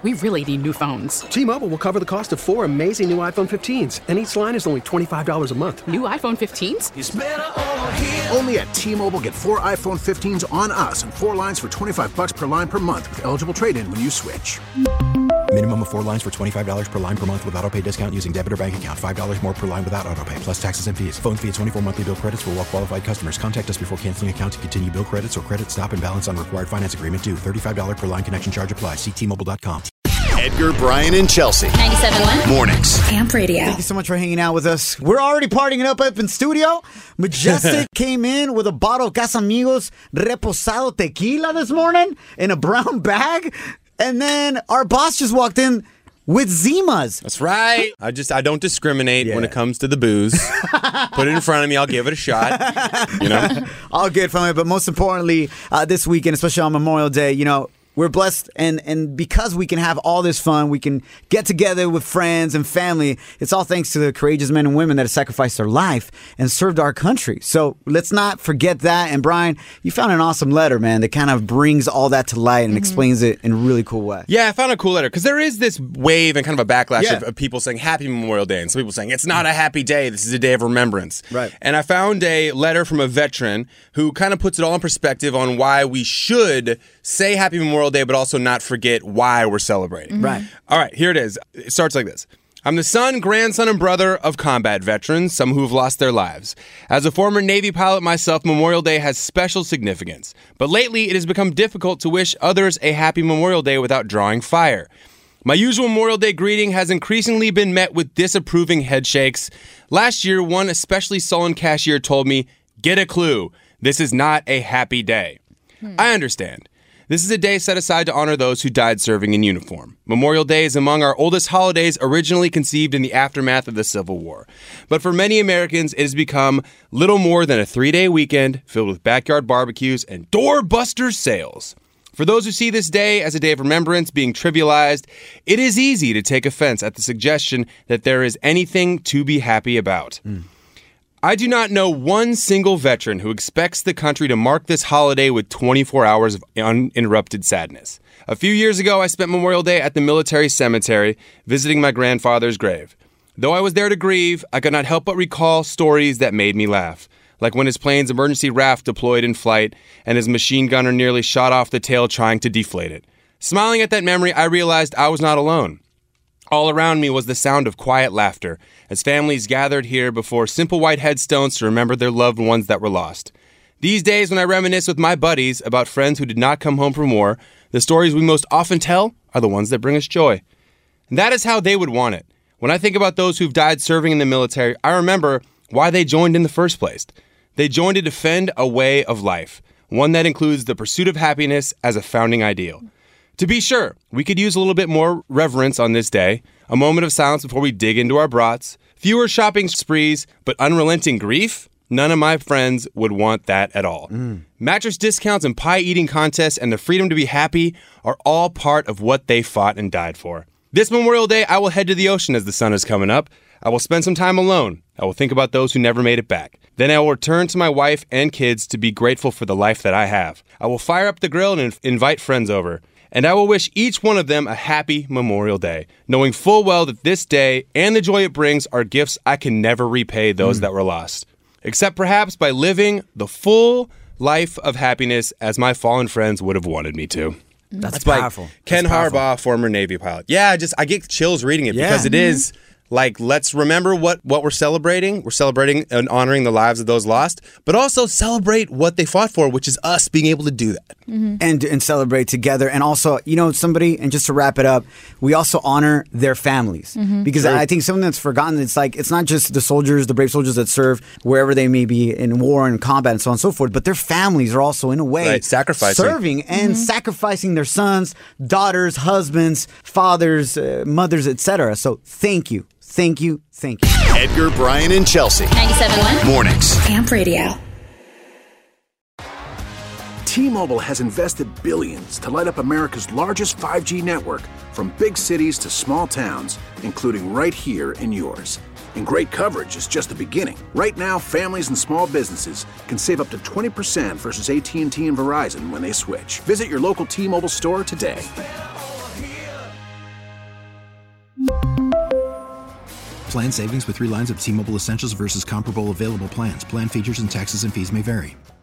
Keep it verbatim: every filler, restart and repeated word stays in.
we really need new phones. T-Mobile will cover the cost of four amazing new iPhone fifteens, and each line is only twenty-five dollars a month. New iPhone fifteens? It's better over here. Only at T-Mobile, get four iPhone fifteens on us and four lines for twenty-five dollars per line per month with eligible trade-in when you switch. Minimum of four lines for twenty-five dollars per line per month with autopay discount using debit or bank account. five dollars more per line without autopay, plus taxes and fees. Phone fee at twenty-four monthly bill credits for well-qualified customers. Contact us before canceling account to continue bill credits or credit stop and balance on required finance agreement due. thirty-five dollars per line connection charge applies. See T Mobile dot com. Edgar, Brian, and Chelsea. ninety-seven point one Mornings. Amp Radio. Thank you so much for hanging out with us. We're already partying it up up in studio. Majestic came in with a bottle of Casamigos Reposado Tequila this morning in a brown bag. And then our boss just walked in with Zimas. That's right. I just, I don't discriminate Yeah. when it comes to the booze. Put it in front of me. I'll give it a shot. You know? All good from it. But most importantly, uh, this weekend, especially on Memorial Day, you know, we're blessed, and, and because we can have all this fun, we can get together with friends and family. It's all thanks to the courageous men and women that have sacrificed their life and served our country. So let's not forget that. And Brian, you found an awesome letter, man, that kind of brings all that to light and mm-hmm. explains it in a really cool way. Yeah, I found a cool letter because there is this wave and kind of a backlash Yeah. of, of people saying Happy Memorial Day, and some people saying it's not a happy day. This is a day of remembrance. Right. And I found a letter from a veteran who kind of puts it all in perspective on why we should say Happy Memorial Day, but also not forget why we're celebrating. Mm-hmm. Right. All right, here it is. It starts like this. I'm the son, grandson, and brother of combat veterans, some who have lost their lives. As a former Navy pilot myself, Memorial Day has special significance. But lately, it has become difficult to wish others a happy Memorial Day without drawing fire. My usual Memorial Day greeting has increasingly been met with disapproving headshakes. Last year, one especially sullen cashier told me, "Get a clue. This is not a happy day." Hmm. I understand. This is a day set aside to honor those who died serving in uniform. Memorial Day is among our oldest holidays, originally conceived in the aftermath of the Civil War. But for many Americans, it has become little more than a three-day weekend filled with backyard barbecues and doorbuster sales. For those who see this day as a day of remembrance being trivialized, it is easy to take offense at the suggestion that there is anything to be happy about. Mm. I do not know one single veteran who expects the country to mark this holiday with twenty-four hours of uninterrupted sadness. A few years ago, I spent Memorial Day at the military cemetery, visiting my grandfather's grave. Though I was there to grieve, I could not help but recall stories that made me laugh, like when his plane's emergency raft deployed in flight and his machine gunner nearly shot off the tail trying to deflate it. Smiling at that memory, I realized I was not alone. All around me was the sound of quiet laughter as families gathered here before simple white headstones to remember their loved ones that were lost. These days, when I reminisce with my buddies about friends who did not come home from war, the stories we most often tell are the ones that bring us joy. And that is how they would want it. When I think about those who've died serving in the military, I remember why they joined in the first place. They joined to defend a way of life, one that includes the pursuit of happiness as a founding ideal. To be sure, we could use a little bit more reverence on this day, a moment of silence before we dig into our brats, fewer shopping sprees, but unrelenting grief? None of my friends would want that at all. Mm. Mattress discounts and pie-eating contests and the freedom to be happy are all part of what they fought and died for. This Memorial Day, I will head to the ocean as the sun is coming up. I will spend some time alone. I will think about those who never made it back. Then I will return to my wife and kids to be grateful for the life that I have. I will fire up the grill and invite friends over. And I will wish each one of them a happy Memorial Day, knowing full well that this day and the joy it brings are gifts I can never repay those mm. that were lost. Except perhaps by living the full life of happiness as my fallen friends would have wanted me to. That's, That's powerful. Like Ken That's powerful. Harbaugh, former Navy pilot. Yeah, I just I get chills reading it yeah. because it mm-hmm. is like, let's remember what, what we're celebrating. We're celebrating and honoring the lives of those lost, but also celebrate what they fought for, which is us being able to do that. Mm-hmm. And and celebrate together. And also, you know, somebody, and just to wrap it up, we also honor their families. Mm-hmm. Because True. I think something that's forgotten, it's like, it's not just the soldiers, the brave soldiers that serve wherever they may be in war and combat and so on and so forth, but their families are also, in a way, right. sacrificing. serving and mm-hmm. sacrificing their sons, daughters, husbands, fathers, uh, mothers, et cetera. So thank you. Thank you. Thank you. Edgar, Brian, and Chelsea. ninety-seven point one Mornings. Amp Radio. T-Mobile has invested billions to light up America's largest five G network, from big cities to small towns, including right here in yours. And great coverage is just the beginning. Right now, families and small businesses can save up to twenty percent versus A T and T and Verizon when they switch. Visit your local T-Mobile store today. Plan savings with three lines of T-Mobile Essentials versus comparable available plans. Plan features and taxes and fees may vary.